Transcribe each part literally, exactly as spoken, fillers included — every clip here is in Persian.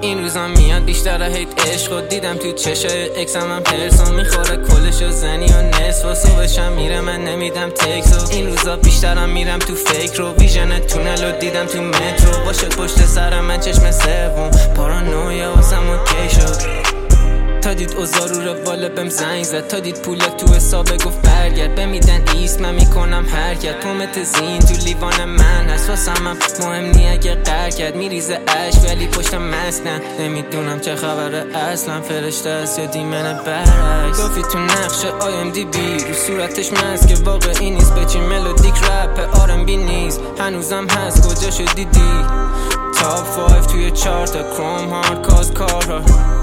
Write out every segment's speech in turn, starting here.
این روزا میاد بیشتر هیت عشق دیدم تو چشای اکسم هم پرسون میخوره کلشو زنی و نصف و صبحشم میره من نمیدم تکسو این روزا بیشترم میرم تو فکر رو ویژن تونل رو دیدم تو مترو باشه پشت سرم من چشم سوم پارانویا واسم اوکی شد تا دید اوزا رو رواله بهم زنگ زد تا دید پول تو حسابه گفت برگرد بمیدن ایست من میکنم حرکت پومت زین تو لیوان من هست واسم هم مهم نی اگه قر کرد میریزه عشق ولی پشتم مسکن نمیدونم چه خبره اصلا فرشته است یا دیمن برعکس دافی تو نقشه آی ام دی بی رو صورتش مست که واقعی نیست بچی ملودیک رپ آر ام بی نیست هنوزم هست کجاشو دیدی تاپ فایف توی چارت کروم هارد کاز کارها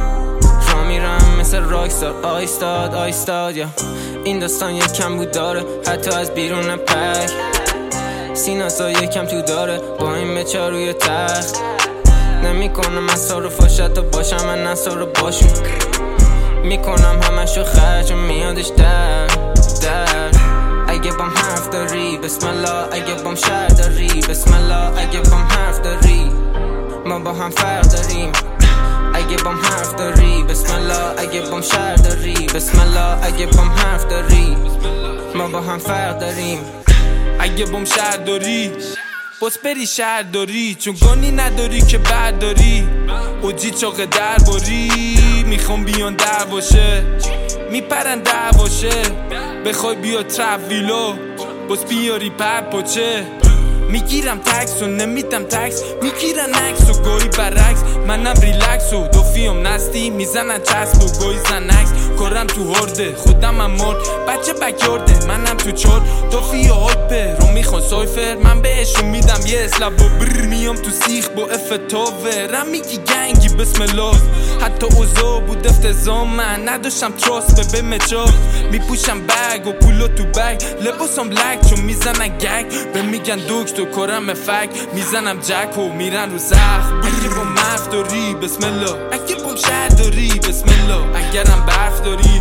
میرم مثل راکستار آیستاد آیستاد یا این داستان یکم بود داره حتی از بیرون پک سیناسا یکم تو داره با این بچه روی تخت نمی کنم اصار و فاشت باشم من اصار رو باشون میکنم همشو خرج و میادش در در اگه بام حرف داری بسم الله اگه بام شهر داری بسم الله اگه بام حرف داری ما با هم فرق داریم اگه بام حرف داری بسم الله اگه بام شهر داری بسم الله اگه بام حرف داری ما با هم فرق داریم اگه بام شهر داری بس بری شهر داری چون گانی نداری که بعد داری اوجی چاق در باری میخوام بیان در باشه میپرن در باشه بخوای بیا ترافیلو بس بیاری پر پاچه میگیرم تکس و نمیدم تکس میگیرن عکس و گوی برعکس منم ریلکس و دوفیم نستی میزنن چسب و گوی زنکس کارم تو هرده خودم هم مرد بچه بکیارده منم تو چور دوفی و هایپه رو میخوان سایفر من بهشون میدم یه اسلب و بر میام تو سیخ با افتاوه رم میگی گنگی بسم الله حتی اوزا بود افتضا من نداشتم تراست به بمچا میپوشم بگ و پولو تو بگ لباسم لک چون میزنن گگ به میگن دکتر کارم فک میزنم جک و میرن رو زخم اگه با مف داری بسم الله اگه با شهر داری بسم الله اگرم برف داری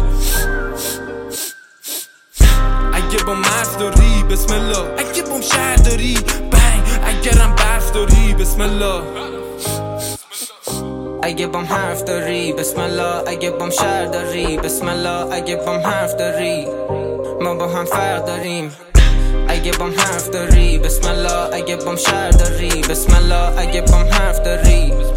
اگه با مف داری بسم الله اگه با شهر داری بنگ اگرم برف داری بسم الله اگه بام حرف داری بسم الله اگه بام شهر داری بسم الله اگه بام حرف داری ما با هم فرق داریم اگه بام حرف داری بسم الله اگه بام شهر داری بسم الله اگه بام حرف داری